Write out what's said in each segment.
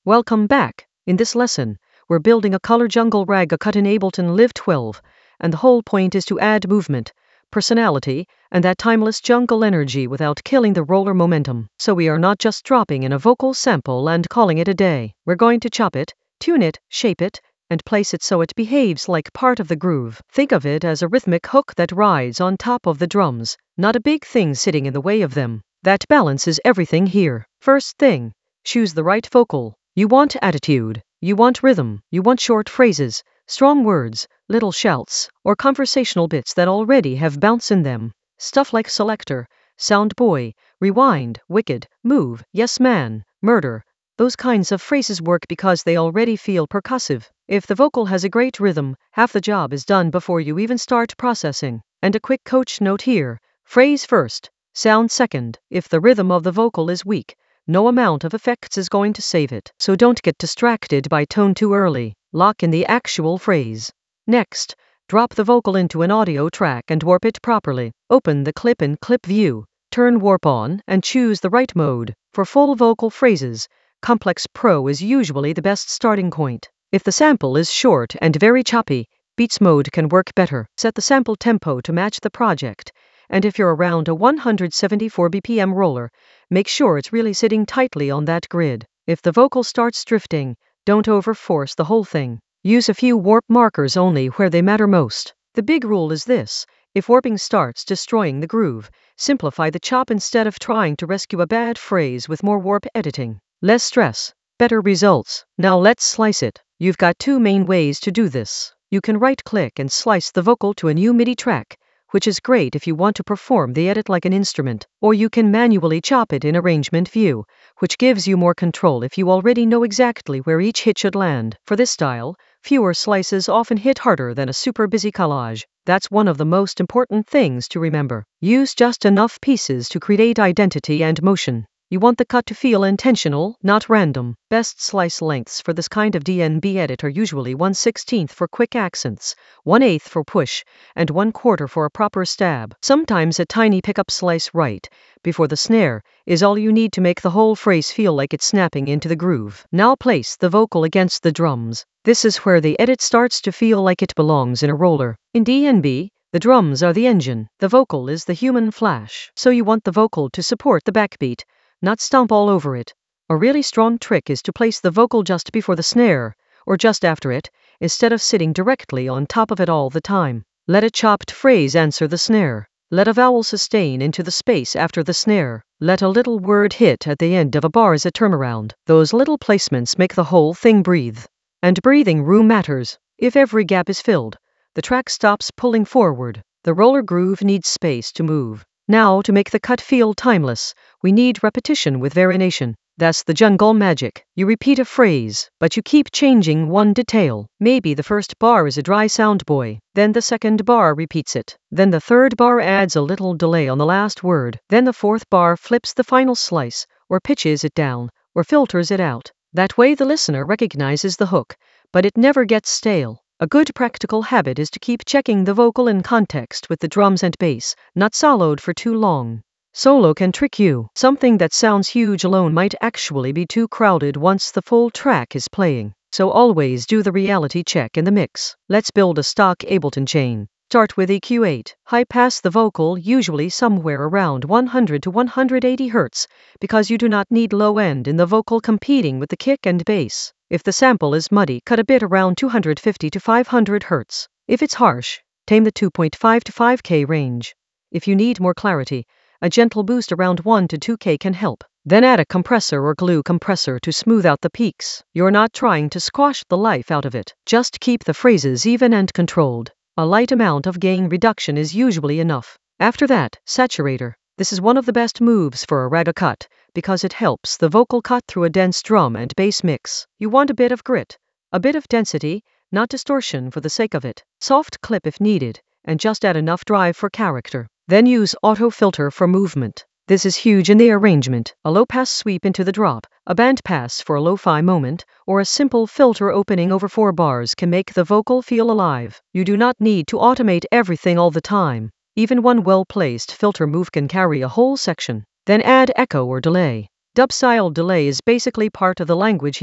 Welcome back. In this lesson, we're building a color jungle rag cut in Ableton Live 12, and the whole point is to add movement, personality, and that timeless jungle energy without killing the roller momentum. So we are not just dropping in a vocal sample and calling it a day. We're going to chop it, tune it, shape it, and place it so it behaves like part of the groove. Think of it as a rhythmic hook that rides on top of the drums, not a big thing sitting in the way of them. That balance is everything here. First thing, choose the right vocal. You want attitude, you want rhythm, you want short phrases, strong words, little shouts, or conversational bits that already have bounce in them. Stuff like selector, sound boy, rewind, wicked, move, yes man, murder. Those kinds of phrases work because they already feel percussive. If the vocal has a great rhythm, half the job is done before you even start processing. And a quick coach note here: phrase first, sound second. If the rhythm of the vocal is weak, no amount of effects is going to save it. So don't get distracted by tone too early. Lock in the actual phrase. Next, drop the vocal into an audio track and warp it properly. Open the clip in clip view, turn warp on, and choose the right mode. For full vocal phrases, Complex Pro is usually the best starting point. If the sample is short and very choppy, Beats mode can work better. Set the sample tempo to match the project, and if you're around a 174 BPM roller, make sure it's really sitting tightly on that grid. If the vocal starts drifting, don't overforce the whole thing. Use a few warp markers only where they matter most. The big rule is this: if warping starts destroying the groove, simplify the chop instead of trying to rescue a bad phrase with more warp editing. Less stress, better results. Now let's slice it. You've got two main ways to do this. You can right-click and slice the vocal to a new MIDI track, which is great if you want to perform the edit like an instrument, or you can manually chop it in arrangement view, which gives you more control if you already know exactly where each hit should land. For this style, fewer slices often hit harder than a super busy collage. That's one of the most important things to remember. Use just enough pieces to create identity and motion. You want the cut to feel intentional, not random. Best slice lengths for this kind of DNB edit are usually 1/16 for quick accents, 1/8 for push, and 1/4 for a proper stab. Sometimes a tiny pickup slice right before the snare is all you need to make the whole phrase feel like it's snapping into the groove. Now place the vocal against the drums. This is where the edit starts to feel like it belongs in a roller. In DNB, the drums are the engine, the vocal is the human flash. So you want the vocal to support the backbeat, not stomp all over it. A really strong trick is to place the vocal just before the snare, or just after it, instead of sitting directly on top of it all the time. Let a chopped phrase answer the snare. Let a vowel sustain into the space after the snare. Let a little word hit at the end of a bar as a turnaround. Those little placements make the whole thing breathe. And breathing room matters. If every gap is filled, the track stops pulling forward. The roller groove needs space to move. Now, to make the cut feel timeless, we need repetition with variation. That's the jungle magic. You repeat a phrase, but you keep changing one detail. Maybe the first bar is a dry sound boy, then the second bar repeats it, then the third bar adds a little delay on the last word, then the fourth bar flips the final slice, or pitches it down, or filters it out. That way the listener recognizes the hook, but it never gets stale. A good practical habit is to keep checking the vocal in context with the drums and bass, not soloed for too long. Solo can trick you. Something that sounds huge alone might actually be too crowded once the full track is playing. So always do the reality check in the mix. Let's build a stock Ableton chain. Start with EQ8. High pass the vocal usually somewhere around 100 to 180 Hz, because you do not need low end in the vocal competing with the kick and bass. If the sample is muddy, cut a bit around 250 to 500 Hz. If it's harsh, tame the 2.5 to 5K range. If you need more clarity, a gentle boost around 1 to 2K can help. Then add a compressor or glue compressor to smooth out the peaks. You're not trying to squash the life out of it. Just keep the phrases even and controlled. A light amount of gain reduction is usually enough. After that, saturator. This is one of the best moves for a rag cut, because it helps the vocal cut through a dense drum and bass mix. You want a bit of grit, a bit of density, not distortion for the sake of it. Soft clip if needed, and just add enough drive for character. Then use auto filter for movement. This is huge in the arrangement. A low pass sweep into the drop, a band pass for a lo-fi moment, or a simple filter opening over 4 bars can make the vocal feel alive. You do not need to automate everything all the time. Even one well-placed filter move can carry a whole section. Then add echo or delay. Dub-style delay is basically part of the language here.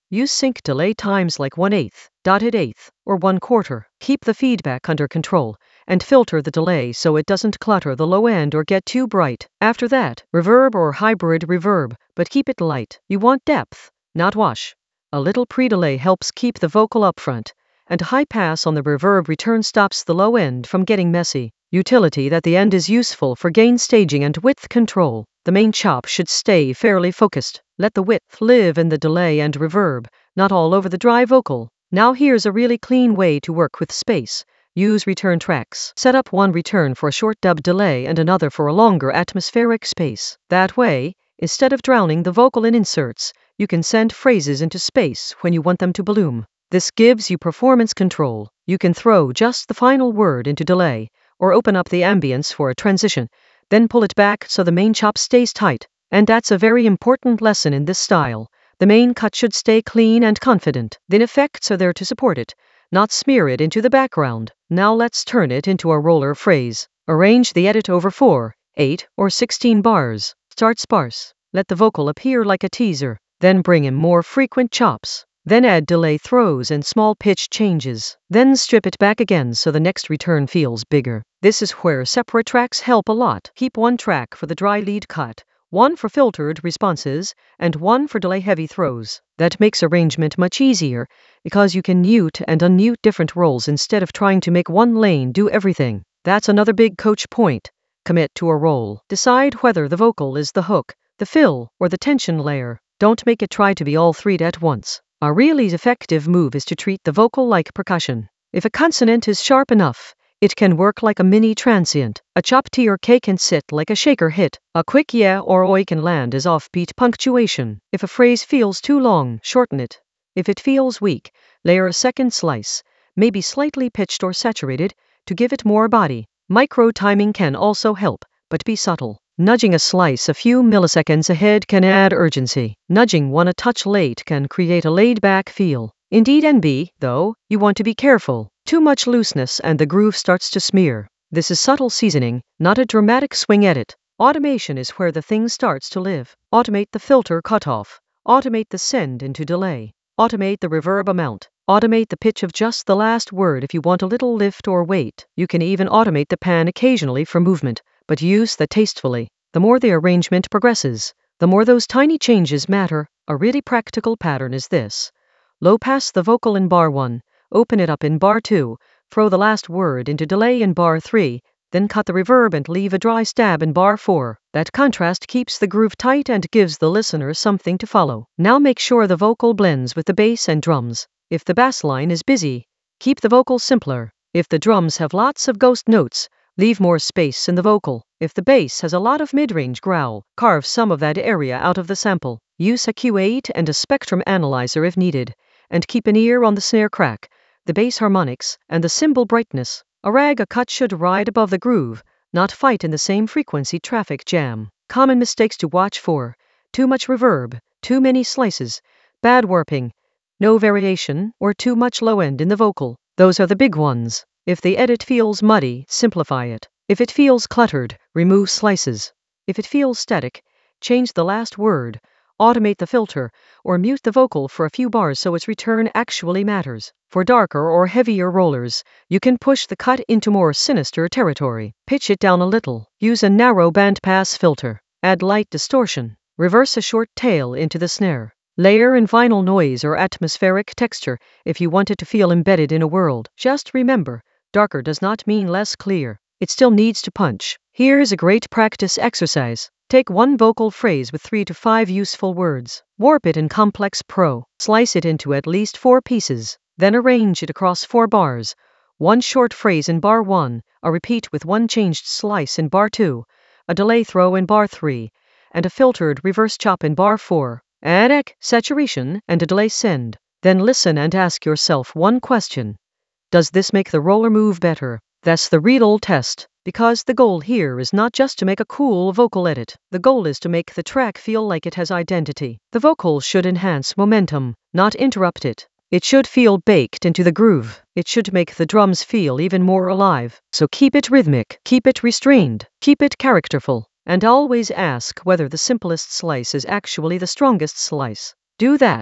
Use sync delay times like 1/8, dotted eighth, or 1/4. Keep the feedback under control, and filter the delay so it doesn't clutter the low end or get too bright. After that, reverb or hybrid reverb, but keep it light. You want depth, not wash. A little pre-delay helps keep the vocal up front, and high pass on the reverb return stops the low end from getting messy. Utility that the end is useful for gain staging and width control. The main chop should stay fairly focused. Let the width live in the delay and reverb, not all over the dry vocal. Now here's a really clean way to work with space. Use return tracks. Set up one return for a short dub delay and another for a longer atmospheric space. That way, instead of drowning the vocal in inserts, you can send phrases into space when you want them to bloom. This gives you performance control. You can throw just the final word into delay, or open up the ambience for a transition, then pull it back so the main chop stays tight. And that's a very important lesson in this style. The main cut should stay clean and confident. The effects are there to support it, not smear it into the background. Now let's turn it into a roller phrase. Arrange the edit over 4, 8, or 16 bars. Start sparse. Let the vocal appear like a teaser. Then bring in more frequent chops. Then add delay throws and small pitch changes. Then strip it back again so the next return feels bigger. This is where separate tracks help a lot. Keep one track for the dry lead cut, one for filtered responses, and one for delay-heavy throws. That makes arrangement much easier, because you can mute and unmute different roles instead of trying to make one lane do everything. That's another big coach point. Commit to a role. Decide whether the vocal is the hook, the fill, or the tension layer. Don't make it try to be all three at once. A really effective move is to treat the vocal like percussion. If a consonant is sharp enough, it can work like a mini transient. A chop T or K can sit like a shaker hit. A quick yeah or oi can land as offbeat punctuation. If a phrase feels too long, shorten it. If it feels weak, layer a second slice, maybe slightly pitched or saturated, to give it more body. Micro timing can also help, but be subtle. Nudging a slice a few milliseconds ahead can add urgency. Nudging one a touch late can create a laid-back feel. Indeed NB, though, you want to be careful. Too much looseness and the groove starts to smear. This is subtle seasoning, not a dramatic swing edit. Automation is where the thing starts to live. Automate the filter cutoff. Automate the send into delay. Automate the reverb amount. Automate the pitch of just the last word if you want a little lift or weight. You can even automate the pan occasionally for movement, but use that tastefully. The more the arrangement progresses, the more those tiny changes matter. A really practical pattern is this. Low pass the vocal in bar 1, open it up in bar 2, throw the last word into delay in bar 3, then cut the reverb and leave a dry stab in bar 4. That contrast keeps the groove tight and gives the listener something to follow. Now make sure the vocal blends with the bass and drums. If the bass line is busy, keep the vocal simpler. If the drums have lots of ghost notes, leave more space in the vocal. If the bass has a lot of mid-range growl, carve some of that area out of the sample. Use a Q8 and a spectrum analyzer if needed, and keep an ear on the snare crack, the bass harmonics, and the cymbal brightness. A rag cut should ride above the groove, not fight in the same frequency traffic jam. Common mistakes to watch for: too much reverb, too many slices, bad warping, no variation, or too much low end in the vocal. Those are the big ones. If the edit feels muddy, simplify it. If it feels cluttered, remove slices. If it feels static, change the last word, automate the filter, or mute the vocal for a few bars so its return actually matters. For darker or heavier rollers, you can push the cut into more sinister territory. Pitch it down a little. Use a narrow bandpass filter. Add light distortion. Reverse a short tail into the snare. Layer in vinyl noise or atmospheric texture if you want it to feel embedded in a world. Just remember, darker does not mean less clear. It still needs to punch. Here's a great practice exercise. Take one vocal phrase with 3 to 5 useful words. Warp it in Complex Pro. Slice it into at least 4 pieces. Then arrange it across 4 bars. One short phrase in bar 1, a repeat with one changed slice in bar 2, a delay throw in bar 3, and a filtered reverse chop in bar 4. Add echo, saturation, and a delay send. Then listen and ask yourself one question. Does this make the roller move better? That's the real test, because the goal here is not just to make a cool vocal edit. The goal is to make the track feel like it has identity. The vocal should enhance momentum, not interrupt it. It should feel baked into the groove. It should make the drums feel even more alive. So keep it rhythmic, keep it restrained, keep it characterful. And always ask whether the simplest slice is actually the strongest slice. Do that,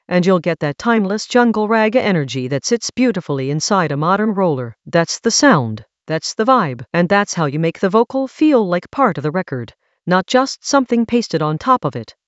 and you'll get that timeless jungle ragga energy that sits beautifully inside a modern roller. That's the sound, that's the vibe, and that's how you make the vocal feel like part of the record, not just something pasted on top of it.